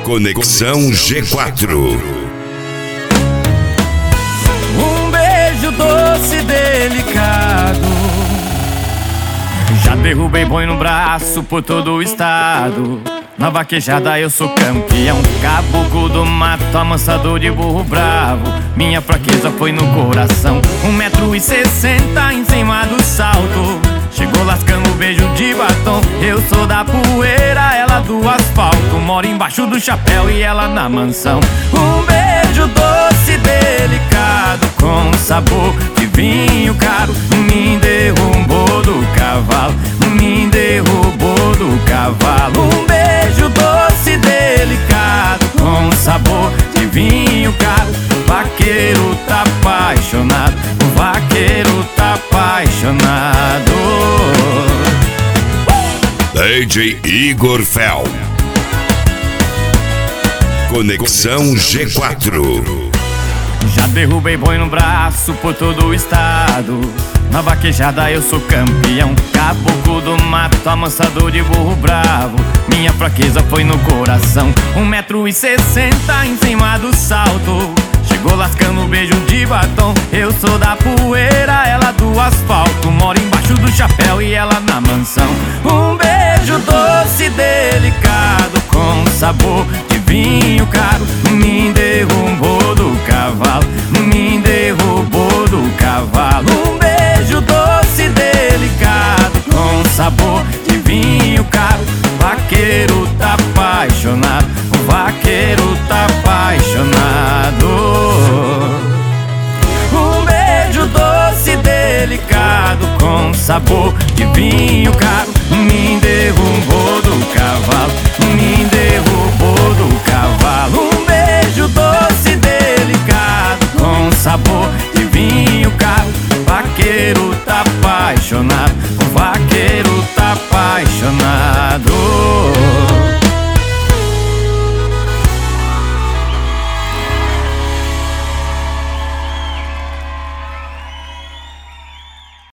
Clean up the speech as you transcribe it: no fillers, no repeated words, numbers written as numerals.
Conexão G4. Um beijo doce e delicado. Já derrubei boi no braço por todo o estado. Na vaquejada eu sou campeão, caboclo do mato, amansador de burro bravo. Minha fraqueza foi no coração, 1,60 m em cima do salto. Chegou lascando beijo de batom. Eu sou da poeira, ela do asfalto. Moro embaixo do chapéu e ela na mansão. Um beijo doce e delicado, com sabor de vinho caro. Me derrubou do cavalo, me derrubou do cavalo. Um beijo doce e delicado, com sabor de vinho caro. Vaqueiro tá apaixonado, o vaqueiro tá apaixonado. DJ Igor Fel. Conexão G4. Já derrubei boi no braço por todo o estado. Na vaquejada eu sou campeão, caboclo do mato, amansador de burro bravo. Minha fraqueza foi no coração, 1,60 m em cima do salto. Chegou lascando beijo de batom. Eu sou da poeira, ela do asfalto. Moro embaixo do chapéu e ela na mansão. Um beijo doce e delicado, com sabor de vinho caro. Me derrubou do cavalo, me derrubou do cavalo. Um beijo doce e delicado, com sabor de vinho caro. Vaqueiro tá apaixonado, o vaqueiro tá apaixonado. Um beijo doce e delicado, com sabor de vinho caro. Me derrubou do cavalo, me derrubou do cavalo. Um beijo doce e delicado, com sabor